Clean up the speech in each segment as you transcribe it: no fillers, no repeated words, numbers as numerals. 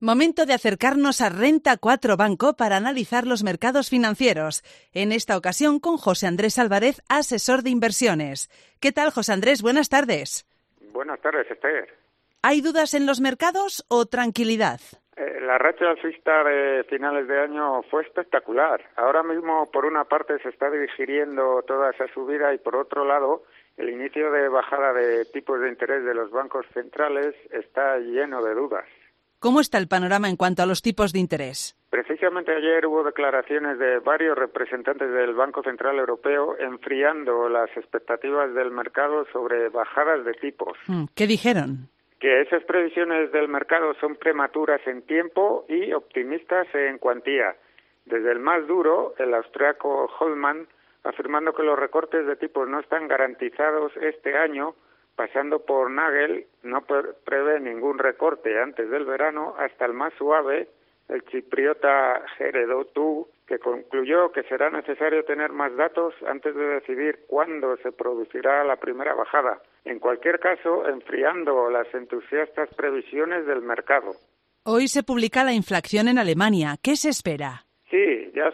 Momento de acercarnos a Renta 4 Banco para analizar los mercados financieros. En esta ocasión con José Andrés Álvarez, asesor de inversiones. ¿Qué tal, José Andrés? Buenas tardes. Buenas tardes, Esther. ¿Hay dudas en los mercados o tranquilidad? La racha alcista de finales de año fue espectacular. Ahora mismo, por una parte, se está digiriendo toda esa subida y, por otro lado, el inicio de bajada de tipos de interés de los bancos centrales está lleno de dudas. ¿Cómo está el panorama en cuanto a los tipos de interés? Precisamente ayer hubo declaraciones de varios representantes del Banco Central Europeo enfriando las expectativas del mercado sobre bajadas de tipos. ¿Qué dijeron? Que esas previsiones del mercado son prematuras en tiempo y optimistas en cuantía. Desde el más duro, el austriaco Holman, afirmando que los recortes de tipos no están garantizados este año, pasando por Nagel, no prevé ningún recorte antes del verano, hasta el más suave, el chipriota Geredotu, que concluyó que será necesario tener más datos antes de decidir cuándo se producirá la primera bajada. En cualquier caso, enfriando las entusiastas previsiones del mercado. Hoy se publica la inflación en Alemania. ¿Qué se espera? Sí, ha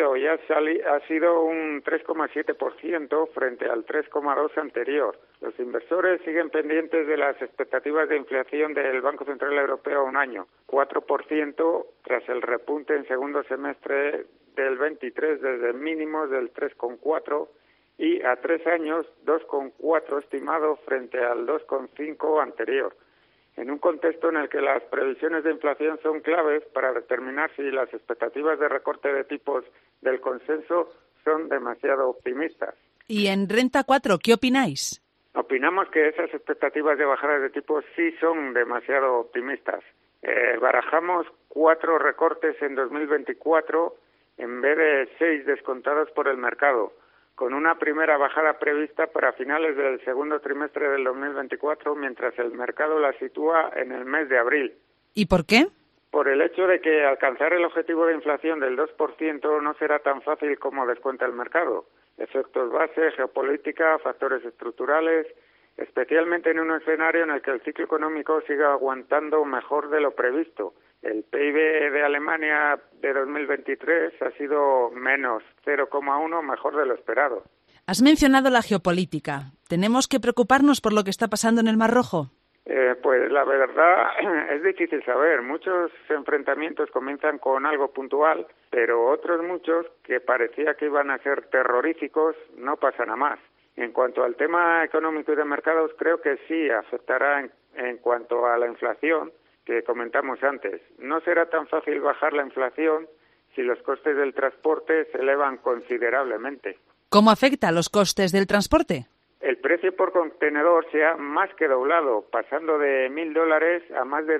sido un 3,7% frente al 3,2% anterior. Los inversores siguen pendientes de las expectativas de inflación del Banco Central Europeo a un año, 4% tras el repunte en segundo semestre del 23 desde mínimos del 3,4% y a 3 años 2,4% estimado frente al 2,5% anterior. En un contexto en el que las previsiones de inflación son claves para determinar si las expectativas de recorte de tipos del consenso son demasiado optimistas. ¿Y en Renta 4 qué opináis? Opinamos que esas expectativas de bajadas de tipos sí son demasiado optimistas. Barajamos 4 recortes en 2024 en vez de 6 descontados por el mercado, con una primera bajada prevista para finales del segundo trimestre del 2024, mientras el mercado la sitúa en el mes de abril. ¿Y por qué? Por el hecho de que alcanzar el objetivo de inflación del 2% no será tan fácil como descuenta el mercado. Efectos base, geopolítica, factores estructurales, especialmente en un escenario en el que el ciclo económico siga aguantando mejor de lo previsto. El PIB de Alemania de 2023 ha sido menos 0,1, mejor de lo esperado. Has mencionado la geopolítica. ¿Tenemos que preocuparnos por lo que está pasando en el Mar Rojo? Pues la verdad es difícil saber. Muchos enfrentamientos comienzan con algo puntual, pero otros muchos que parecía que iban a ser terroríficos no pasan a más. En cuanto al tema económico y de mercados, creo que sí afectará en cuanto a la inflación que comentamos antes. No será tan fácil bajar la inflación si los costes del transporte se elevan considerablemente. ¿Cómo afecta a los costes del transporte? El precio por contenedor se ha más que doblado, pasando de $1,000 a más de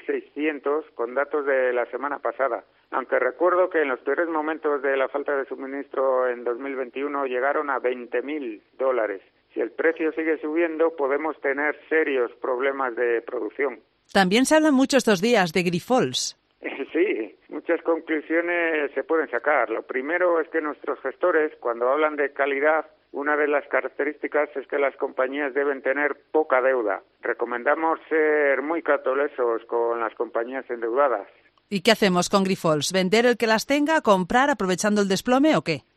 2.600 con datos de la semana pasada. Aunque recuerdo que en los peores momentos de la falta de suministro en 2021 llegaron a $20.000. Si el precio sigue subiendo, podemos tener serios problemas de producción. También se habla mucho estos días de Grifols. Sí, muchas conclusiones se pueden sacar. Lo primero es que nuestros gestores, cuando hablan de calidad, una de las características es que las compañías deben tener poca deuda. Recomendamos ser muy cautelosos con las compañías endeudadas. ¿Y qué hacemos con Grifols? ¿Vender el que las tenga, comprar aprovechando el desplome o qué?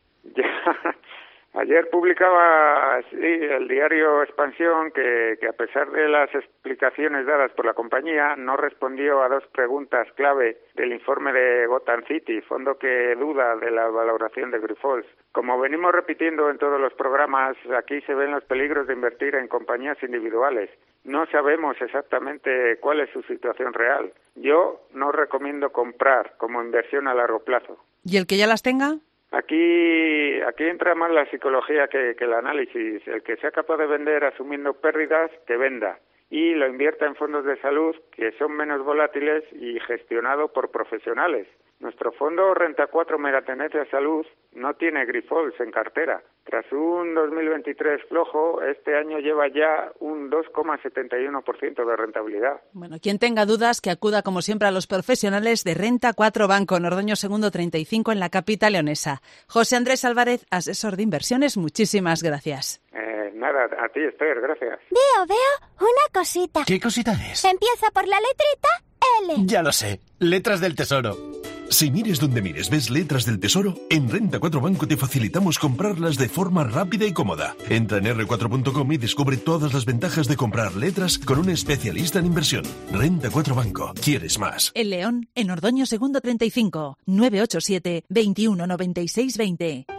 Ayer publicaba el diario Expansión que a pesar de las explicaciones dadas por la compañía, no respondió a 2 preguntas clave del informe de Gotham City, fondo que duda de la valoración de Grifols. Como venimos repitiendo en todos los programas, aquí se ven los peligros de invertir en compañías individuales. No sabemos exactamente cuál es su situación real. Yo no recomiendo comprar como inversión a largo plazo. ¿Y el que ya las tenga? Aquí entra más la psicología que el análisis. El que sea capaz de vender asumiendo pérdidas, que venda. Y lo invierta en fondos de salud que son menos volátiles y gestionado por profesionales. Nuestro fondo Renta 4 Megatendencia Salud no tiene Grifols en cartera. Tras un 2023 flojo, este año lleva ya un 2,71% de rentabilidad. Bueno, quien tenga dudas, que acuda como siempre a los profesionales de Renta 4 Banco, Ordoño Segundo 35 en la capital leonesa. José Andrés Álvarez, asesor de inversiones, muchísimas gracias. Nada, a ti, Esther, gracias. Veo una cosita. ¿Qué cosita es? Empieza por la letrita L. Ya lo sé, letras del tesoro. Si mires donde mires ves letras del tesoro, en Renta 4 Banco te facilitamos comprarlas de forma rápida y cómoda. Entra en r4.com y descubre todas las ventajas de comprar letras con un especialista en inversión. Renta 4 Banco. ¿Quieres más? En León, en Ordoño Segundo 35, 987 21 96 20.